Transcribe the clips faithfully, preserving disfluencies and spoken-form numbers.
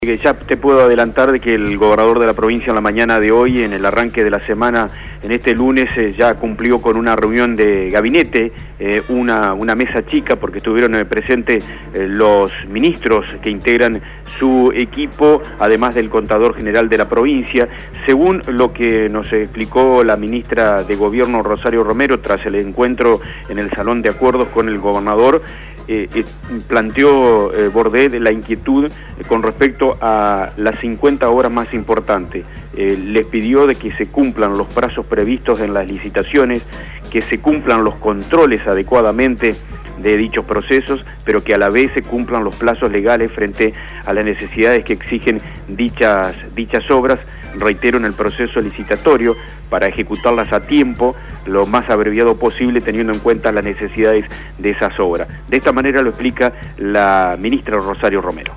Ya te puedo adelantar de que el gobernador de la provincia en la mañana de hoy, en el arranque de la semana, en este lunes, eh, ya cumplió con una reunión de gabinete, eh, una, una mesa chica, porque estuvieron eh, presentes eh, los ministros que integran su equipo, además del contador general de la provincia. Según lo que nos explicó la ministra de Gobierno, Rosario Romero, tras el encuentro en el Salón de Acuerdos con el gobernador, Eh, eh, planteó eh, Bordet la inquietud eh, con respecto a las cincuenta obras más importantes. Eh, les pidió de que se cumplan los plazos previstos en las licitaciones, que se cumplan los controles adecuadamente de dichos procesos, pero que a la vez se cumplan los plazos legales frente a las necesidades que exigen dichas, dichas obras, reitero, en el proceso licitatorio, para ejecutarlas a tiempo, lo más abreviado posible, teniendo en cuenta las necesidades de esas obras. De esta manera lo explica la ministra Rosario Romero.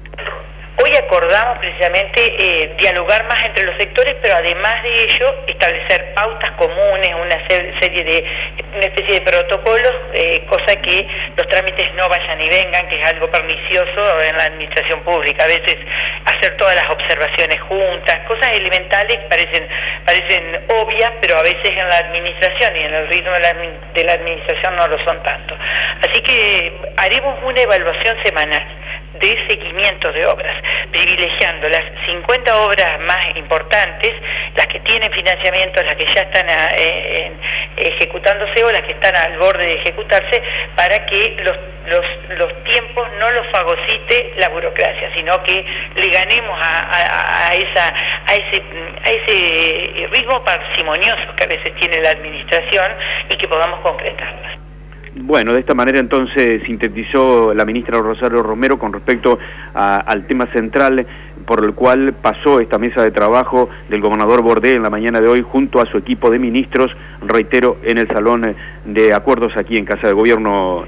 Hoy acordamos precisamente eh, dialogar más entre los sectores, pero además de ello establecer pautas comunes, una serie de una especie de protocolos, eh, cosa que los trámites no vayan y vengan, que es algo pernicioso en la administración pública. A veces hacer todas las observaciones juntas, cosas elementales que parecen parecen obvias, pero a veces en la administración y en el ritmo de la, de la administración no lo son tanto. Así que haremos una evaluación semanal de seguimiento de obras, privilegiando las cincuenta obras más importantes, las que tienen financiamiento, las que ya están a, eh, en, ejecutándose o las que están al borde de ejecutarse, para que los, los, los tiempos no los fagocite la burocracia, sino que le ganemos a, a, a, esa, a, ese, a ese ritmo parsimonioso que a veces tiene la administración y que podamos concretarlas. Bueno, de esta manera entonces sintetizó la ministra Rosario Romero con respecto a, al tema central por el cual pasó esta mesa de trabajo del gobernador Bordet en la mañana de hoy junto a su equipo de ministros, reitero, en el Salón de Acuerdos aquí en Casa de Gobierno.